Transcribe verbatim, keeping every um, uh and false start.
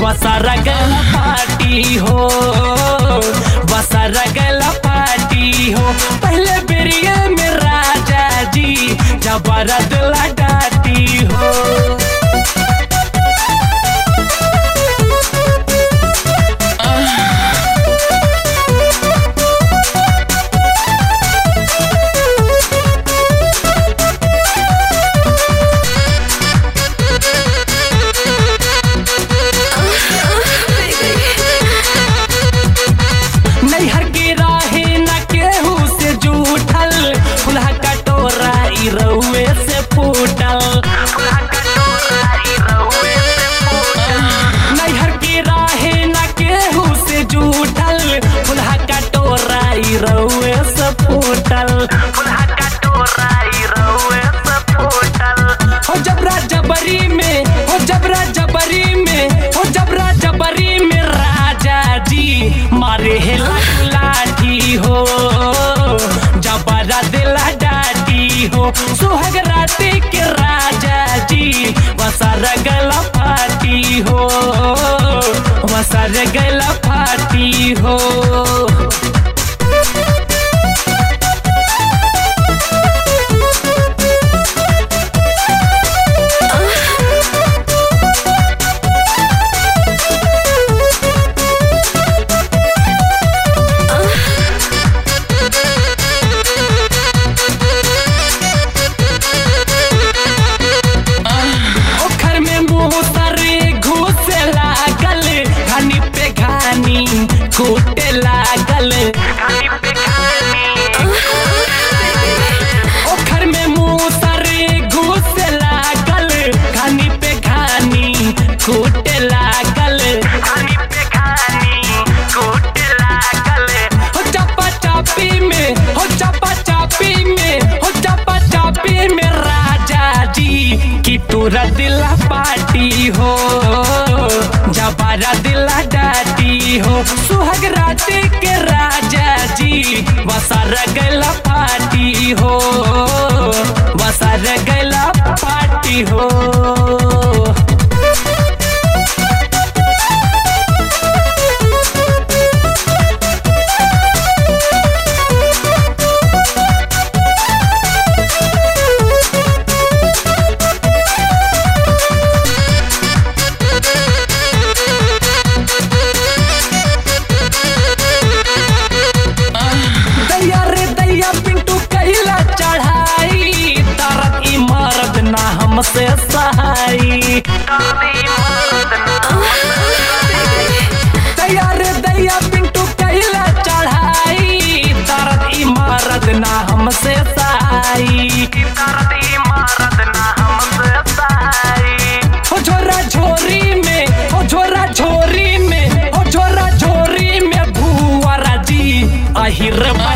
बसर गला पार्टी हो, बसर गला पार्टी हो। पहले बेरिया में राजा जी जबरद लडाटी हो। रउए से फूटल नैहर के राहे न केहू से जूठल, फुलहा कटोरा रउए से फूटल। हो जबरा जबरी में, हो जबरा जबरी में, हो जबरा जबरी में राजा जी मारे है लाठी हो, जबरा दिला डाटी हो। सुहाग राती के राजा जी बसर गला फाटी हो, बसर गला फाटी हो। कूटे लागल ओखर में मुसरे घुस लागल, घानी पे घानी कूटे लागल। हो चपा चापी में, हो चपा चापी में, हो चपा चापी में राजा जी की तोरा दिला पार्टी हो, जबारा दिला डाटी हो। सुहाग राती के राजा जी बसर गला पार्टी हो, बसर गला पार्टी हो। हमसे सहाई तैयार दैया पिंटू कैला चढ़ाई, दर्द इमारत ना हमसे सहाई। हो झोरा झोरी में, हो झोरा झोरी में, हो झोरा झोरी में भुआरा जी अहिर